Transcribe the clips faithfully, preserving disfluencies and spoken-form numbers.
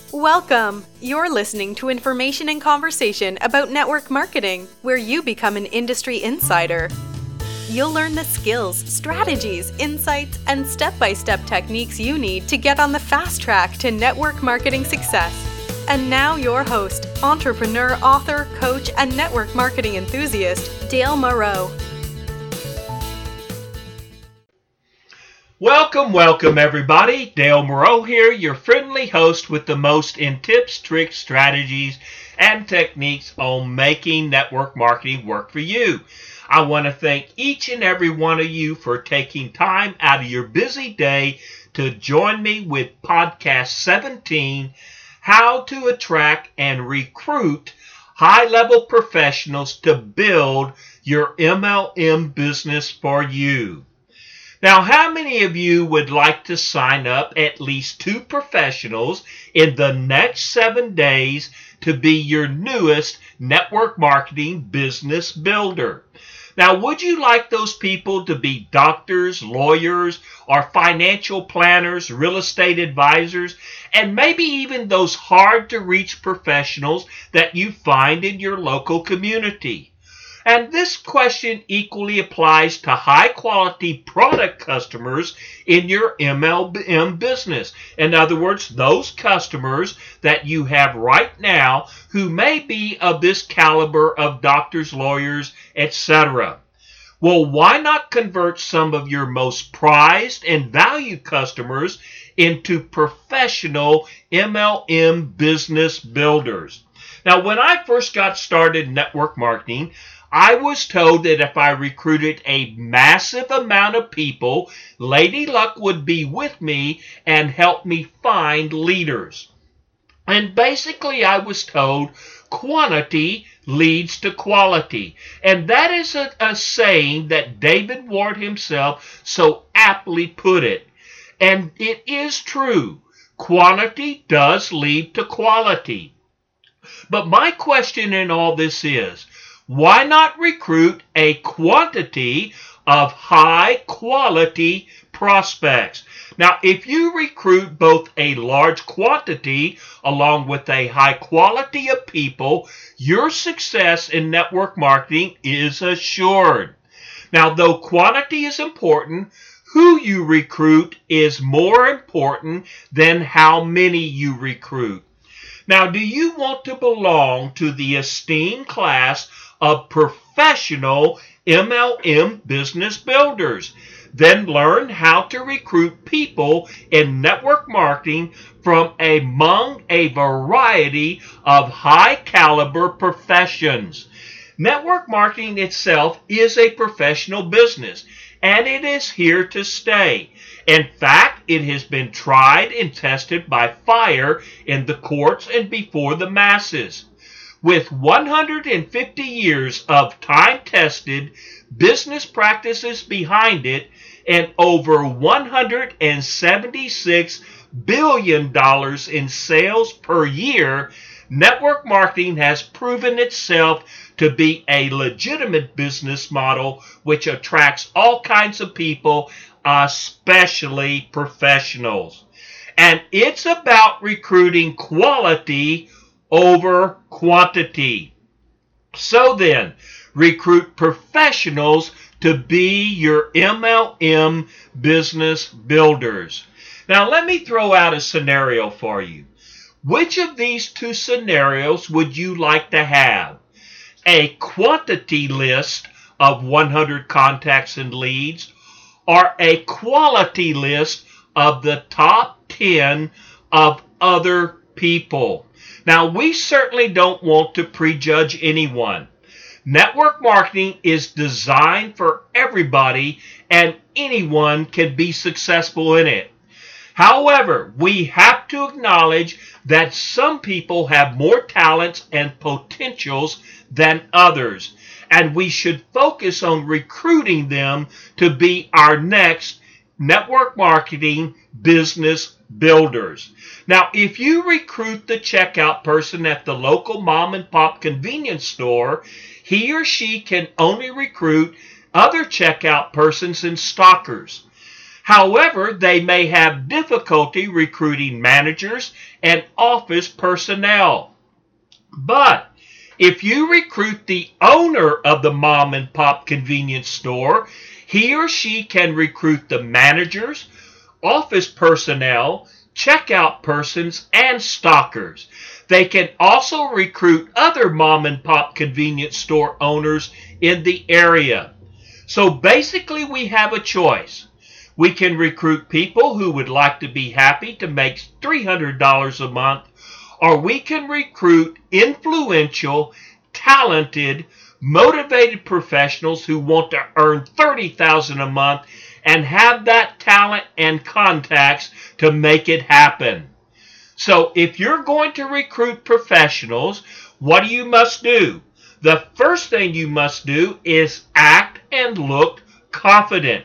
Welcome! You're listening to information and conversation about network marketing, where you become an industry insider. You'll learn the skills, strategies, insights, and step-by-step techniques you need to get on the fast track to network marketing success. And now your host, entrepreneur, author, coach, and network marketing enthusiast, Dale Moreau. Welcome, welcome everybody. Dale Moreau here, your friendly host with the most in tips, tricks, strategies, and techniques on making network marketing work for you. I want to thank each and every one of you for taking time out of your busy day to join me with podcast seventeen, How to Attract and Recruit High-Level Professionals to Build Your M L M Business for You. Now, how many of you would like to sign up at least two professionals in the next seven days to be your newest network marketing business builder? Now, would you like those people to be doctors, lawyers, or financial planners, real estate advisors, and maybe even those hard-to-reach professionals that you find in your local community? And this question equally applies to high-quality product customers in your M L M business. In other words, those customers that you have right now who may be of this caliber of doctors, lawyers, et cetera. Well, why not convert some of your most prized and valued customers into professional M L M business builders? Now, when I first got started in network marketing, I was told that if I recruited a massive amount of people, Lady Luck would be with me and help me find leaders. And basically I was told quantity leads to quality. And that is a, a saying that David Ward himself so aptly put it. And it is true. Quantity does lead to quality. But my question in all this is, why not recruit a quantity of high-quality prospects? Now, if you recruit both a large quantity along with a high quality of people, your success in network marketing is assured. Now, though quantity is important, who you recruit is more important than how many you recruit. Now, do you want to belong to the esteemed class of professional M L M business builders? Then learn how to recruit people in network marketing from among a variety of high caliber professions. Network marketing itself is a professional business, and it is here to stay. In fact, it has been tried and tested by fire in the courts and before the masses. With one hundred fifty years of time-tested business practices behind it and over one hundred seventy-six billion dollars in sales per year, network marketing has proven itself to be a legitimate business model which attracts all kinds of people, especially professionals. And it's about recruiting quality over quantity. So then, recruit professionals to be your M L M business builders. Now, let me throw out a scenario for you. Which of these two scenarios would you like to have? A quantity list of one hundred contacts and leads, or a quality list of the top ten of other people? Now, we certainly don't want to prejudge anyone. Network marketing is designed for everybody, and anyone can be successful in it. However, we have to acknowledge that some people have more talents and potentials than others, and we should focus on recruiting them to be our next network marketing business builders. Now, if you recruit the checkout person at the local mom and pop convenience store, he or she can only recruit other checkout persons and stockers. However, they may have difficulty recruiting managers and office personnel. But if you recruit the owner of the mom and pop convenience store, he or she can recruit the managers, office personnel, checkout persons, and stockers. They can also recruit other mom and pop convenience store owners in the area. So basically we have a choice. We can recruit people who would like to be happy to make three hundred dollars a month, or we can recruit influential, talented, motivated professionals who want to earn thirty thousand dollars a month and have that talent and contacts to make it happen. So if you're going to recruit professionals, what do you must do? The first thing you must do is act and look confident.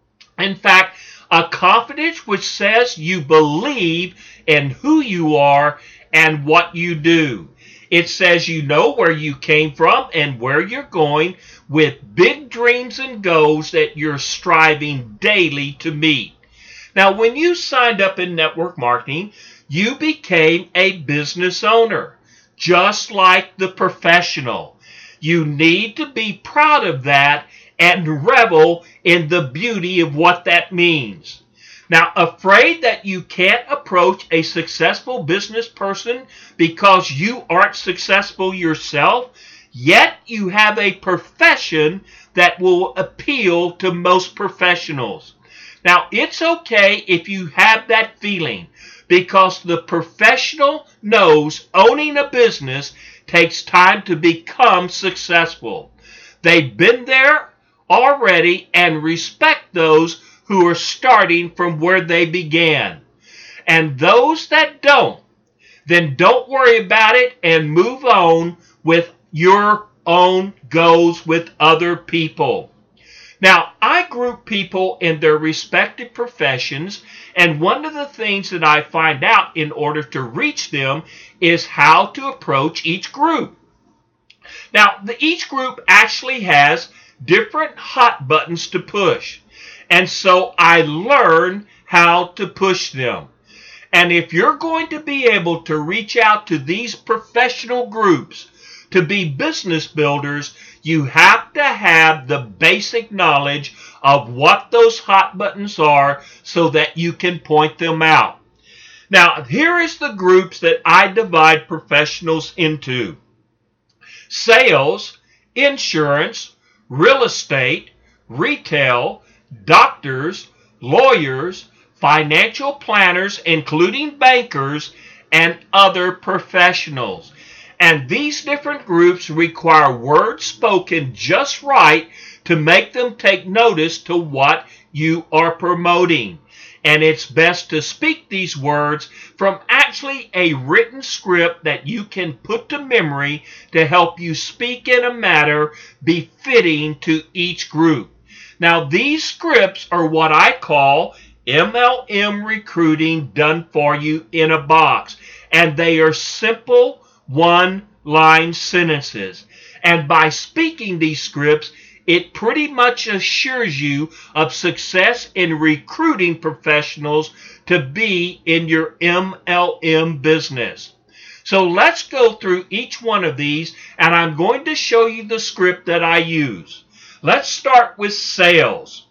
In fact, a confidence which says you believe in who you are and what you do. It says you know where you came from and where you're going, with big dreams and goals that you're striving daily to meet. Now, when you signed up in network marketing, you became a business owner, just like the professional. You need to be proud of that and revel in the beauty of what that means. Now, afraid that you can't approach a successful business person because you aren't successful yourself, yet you have a profession that will appeal to most professionals. Now, it's okay if you have that feeling, because the professional knows owning a business takes time to become successful. They've been there already and respect those who are starting from where they began. And those that don't, then don't worry about it and move on with your own goals with other people. Now, I group people in their respective professions, and one of the things that I find out in order to reach them is how to approach each group. Now, the, each group actually has different hot buttons to push, and so I learn how to push them. And if you're going to be able to reach out to these professional groups to be business builders, you have to have the basic knowledge of what those hot buttons are so that you can point them out. Now, here is the groups that I divide professionals into: sales, insurance, real estate, retail, doctors, lawyers, financial planners, including bankers, and other professionals. And these different groups require words spoken just right to make them take notice to what you are promoting. And it's best to speak these words from actually a written script that you can put to memory to help you speak in a manner befitting to each group. Now, these scripts are what I call M L M recruiting done for you in a box. And they are simple one-line sentences. And by speaking these scripts, it pretty much assures you of success in recruiting professionals to be in your M L M business. So let's go through each one of these, and I'm going to show you the script that I use. Let's start with sales.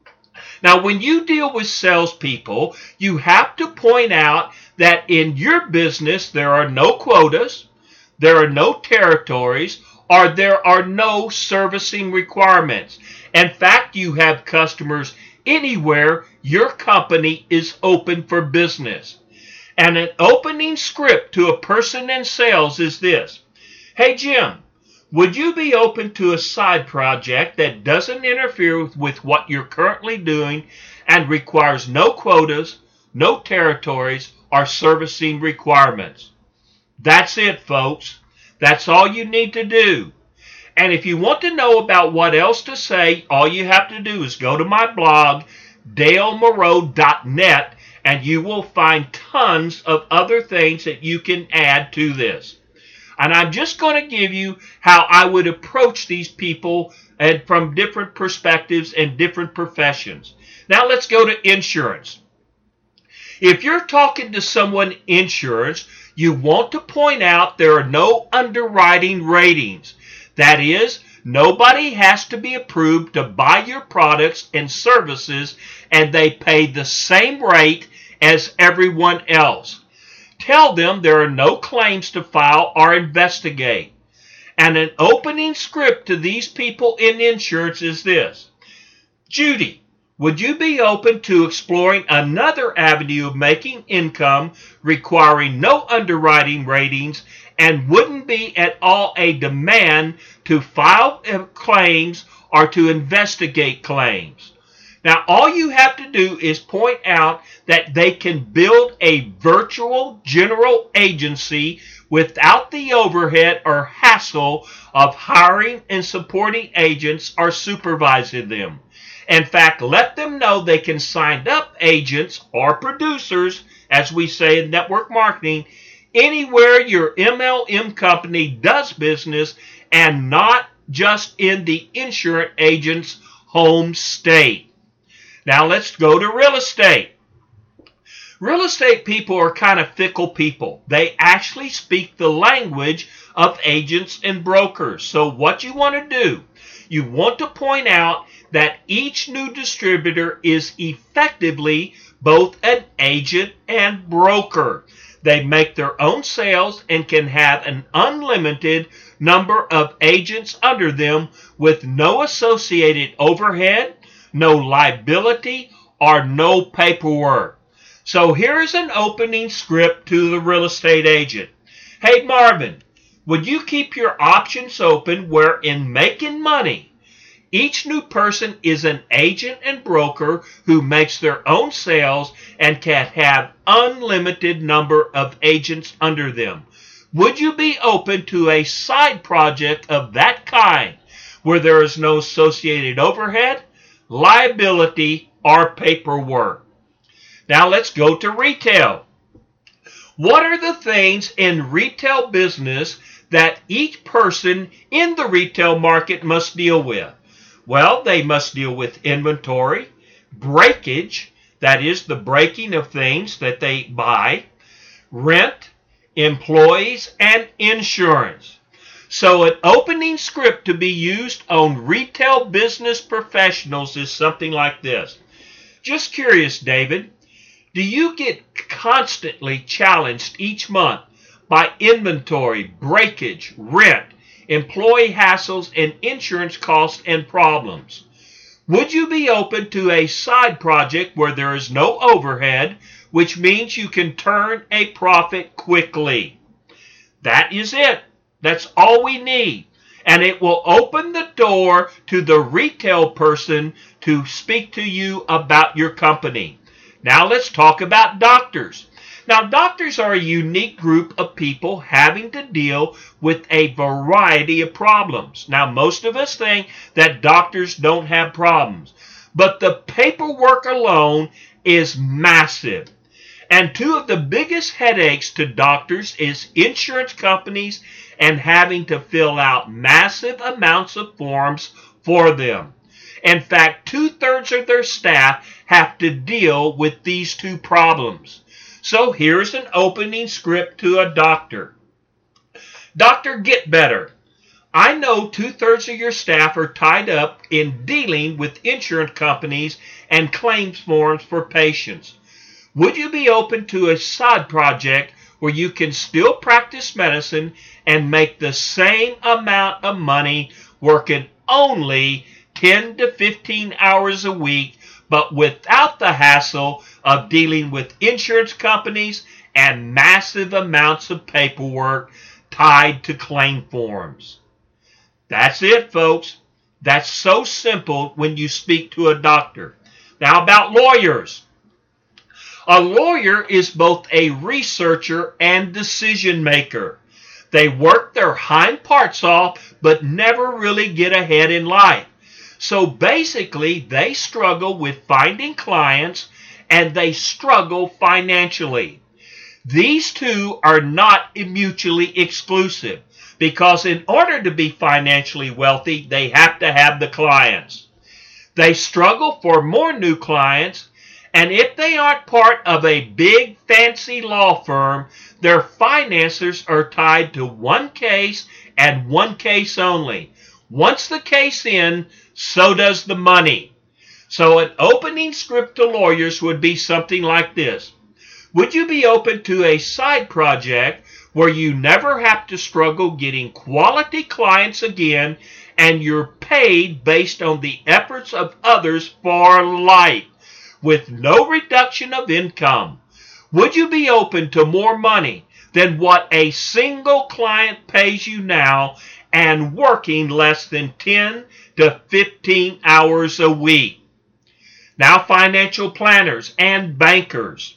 Now, when you deal with salespeople, you have to point out that in your business there are no quotas, there are no territories, or there are no servicing requirements. In fact, you have customers anywhere your company is open for business. And an opening script to a person in sales is this: "Hey Jim, would you be open to a side project that doesn't interfere with what you're currently doing and requires no quotas, no territories, or servicing requirements?" That's it, folks. That's all you need to do. And if you want to know about what else to say, all you have to do is go to my blog, dale moreau dot net, and you will find tons of other things that you can add to this. And I'm just going to give you how I would approach these people and from different perspectives and different professions. Now let's go to insurance. If you're talking to someone insurance, you want to point out there are no underwriting ratings. That is, nobody has to be approved to buy your products and services, and they pay the same rate as everyone else. Tell them there are no claims to file or investigate. And an opening script to these people in insurance is this: Judy, would you be open to exploring another avenue of making income requiring no underwriting ratings and wouldn't be at all a demand to file claims or to investigate claims? Now, all you have to do is point out that they can build a virtual general agency without the overhead or hassle of hiring and supporting agents or supervising them. In fact, let them know they can sign up agents or producers, as we say in network marketing, anywhere your M L M company does business and not just in the insurance agent's home state. Now let's go to real estate. Real estate people are kind of fickle people. They actually speak the language of agents and brokers. So what you want to do, you want to point out that each new distributor is effectively both an agent and broker. They make their own sales and can have an unlimited number of agents under them with no associated overhead, no liability, or no paperwork. So here's an opening script to the real estate agent. Hey Marvin, would you keep your options open where in making money, each new person is an agent and broker who makes their own sales and can have unlimited number of agents under them? Would you be open to a side project of that kind where there is no associated overhead, liability, or paperwork? Now let's go to retail. What are the things in retail business that each person in the retail market must deal with? Well, they must deal with inventory, breakage, that is the breaking of things that they buy, rent, employees, and insurance. So an opening script to be used on retail business professionals is something like this. Just curious, David, do you get constantly challenged each month by inventory, breakage, rent, employee hassles, and insurance costs and problems? Would you be open to a side project where there is no overhead, which means you can turn a profit quickly? That is it. That's all we need. And it will open the door to the retail person to speak to you about your company. Now let's talk about doctors. Now, doctors are a unique group of people having to deal with a variety of problems. Now, most of us think that doctors don't have problems, but the paperwork alone is massive. And two of the biggest headaches to doctors is insurance companies and having to fill out massive amounts of forms for them. In fact, two-thirds of their staff have to deal with these two problems. So here's an opening script to a doctor. Doctor Get Better, I know two-thirds of your staff are tied up in dealing with insurance companies and claims forms for patients. Would you be open to a side project where you can still practice medicine and make the same amount of money working only ten to fifteen hours a week, but without the hassle of dealing with insurance companies and massive amounts of paperwork tied to claim forms? That's it, folks. That's so simple when you speak to a doctor. Now about lawyers. A lawyer is both a researcher and decision maker. They work their hind parts off, but never really get ahead in life. So basically, they struggle with finding clients and they struggle financially. These two are not mutually exclusive. because in order to be financially wealthy, they have to have the clients. They struggle for more new clients, and if they aren't part of a big fancy law firm, their finances are tied to one case and one case only. Once the case ends, so does the money. So an opening script to lawyers would be something like this. Would you be open to a side project where you never have to struggle getting quality clients again, and you're paid based on the efforts of others for life, with no reduction of income? Would you be open to more money than what a single client pays you now and working less than ten to fifteen hours a week? Now, financial planners and bankers.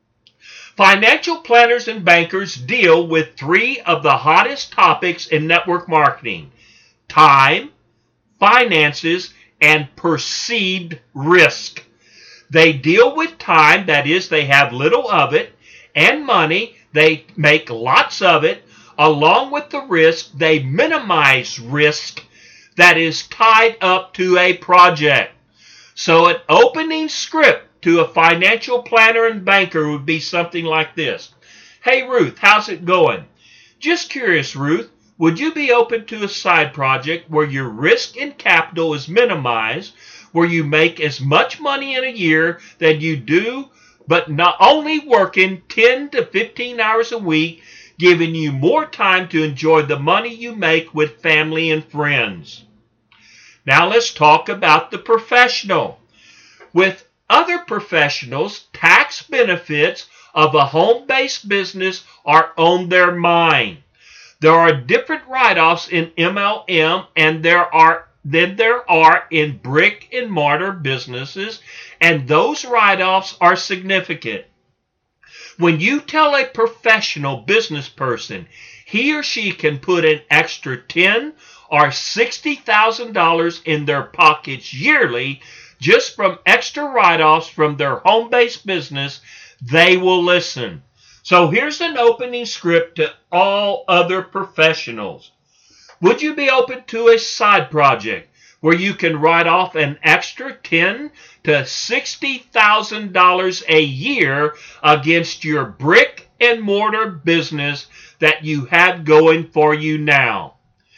Financial planners and bankers deal with three of the hottest topics in network marketing: time, finances, and perceived risk. They deal with time, that is, they have little of it, and money, they make lots of it. Along with the risk, they minimize risk that is tied up to a project. So an opening script to a financial planner and banker would be something like this. Hey Ruth, how's it going? Just curious, Ruth, would you be open to a side project where your risk and capital is minimized, where you make as much money in a year than you do, but not only working ten to fifteen hours a week, giving you more time to enjoy the money you make with family and friends? Now let's talk about the professional. With other professionals, tax benefits of a home-based business are on their mind. There are different write-offs in M L M and there are than there are in brick and mortar businesses, and those write-offs are significant. When you tell a professional business person he or she can put an extra ten or sixty thousand dollars in their pockets yearly just from extra write-offs from their home-based business, they will listen. So here's an opening script to all other professionals. Would you be open to a side project where you can write off an extra ten to sixty thousand dollars a year against your brick and mortar business that you have going for you now?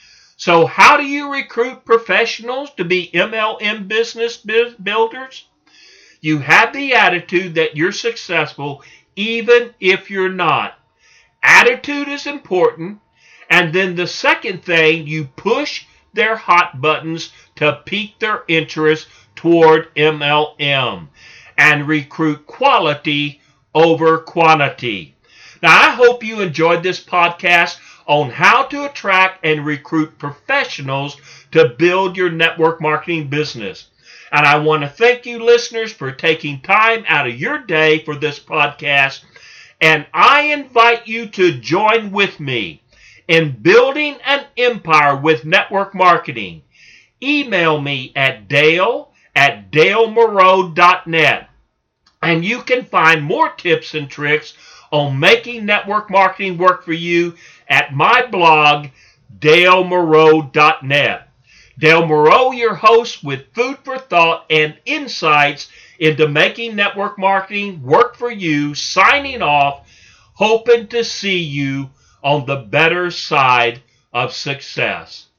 So how do you recruit professionals to be M L M business builders? You have the attitude that you're successful even if you're not. Attitude is important. And then the second thing, you push their hot buttons to pique their interest toward M L M and recruit quality over quantity. Now, I hope you enjoyed this podcast on how to attract and recruit professionals to build your network marketing business. And I want to thank you listeners for taking time out of your day for this podcast. And I invite you to join with me in building an empire with network marketing. Email me at dale at dale moreau dot net. And you can find more tips and tricks on making network marketing work for you at my blog, dale moreau dot net. Dale Moreau, your host, with food for thought and insights into making network marketing work for you, signing off, hoping to see you on the better side of success.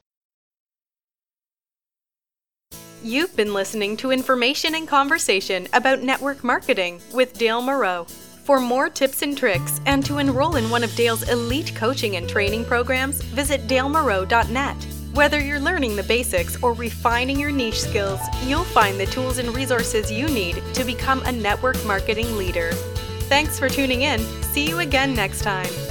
You've been listening to information and conversation about network marketing with Dale Moreau. For more tips and tricks and to enroll in one of Dale's elite coaching and training programs, visit dale moreau dot net. Whether you're learning the basics or refining your niche skills, you'll find the tools and resources you need to become a network marketing leader. Thanks for tuning in. See you again next time.